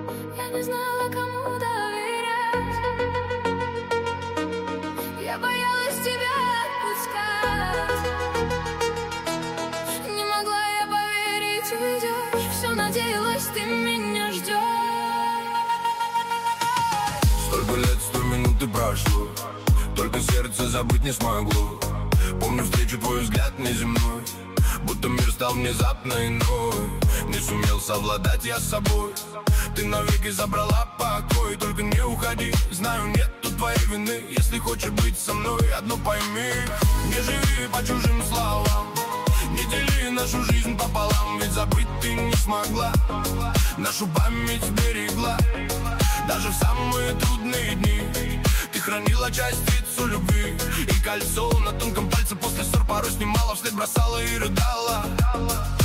Я не знала, кому доверять. Я боялась тебя отпускать. Не могла я поверить, уйдешь. Все надеялась, ты меня ждешь. Столько лет, 100 минут и прошло, только сердце забыть не смогло. Помню встречу, твой взгляд неземной, будто мир стал внезапно иной. Не сумел совладать я с собой. Ты навеки забрала покой. Только не уходи, знаю, нету твоей вины. Если хочешь быть со мной, одно пойми: не живи по чужим словам, не дели нашу жизнь пополам. Ведь забыть ты не смогла, нашу память берегла. Даже в самые трудные дни ты хранила частицу любви. И кольцо на тонком пальце после ссор порой снимала, вслед бросала и рыдала.